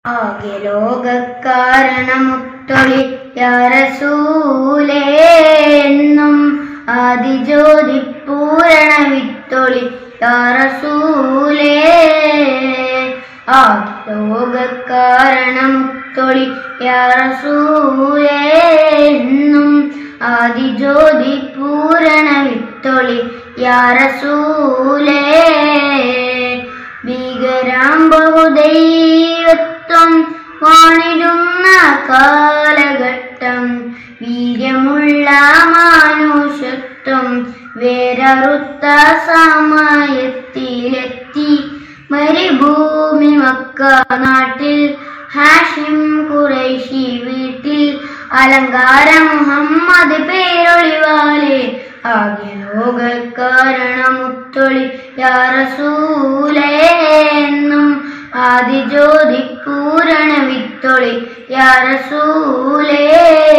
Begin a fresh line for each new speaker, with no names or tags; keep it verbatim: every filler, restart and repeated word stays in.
ആകെ ലോകക്കാരണമുത്തൊളി യാ റസൂലേ എന്നും ആദിജ്യോതി പൂരണ വിത്തൊളി യാ റസൂലേ. ആകെ ലോകക്കാരണമുത്തൊളി യാ റസൂലേ എന്നും ആദിജ്യോതി പൂരണ വിത്തൊളി യാ റസൂലേ. ഭീകരാം ബഹുദൈവത്വം വാണിടുന്ന കാലഘട്ടം, വീര്യമുള്ള മാനുഷത്വം വേരറുത്ത സമയത്തിലെത്തി. മരുഭൂമി മക്ക നാട്ടിൽ ഹാഷിം ഖുറൈശി വീട്ടിൽ അലങ്കാര മുഹമ്മദ് പേരൊളിവാലെ. ആകെ ലോകക്കാരണമുത്തൊളി യാ റസൂലേ എന്നും ആദിജ്യോതി പൂരണ വിത്തൊളി യാ റസൂലേ.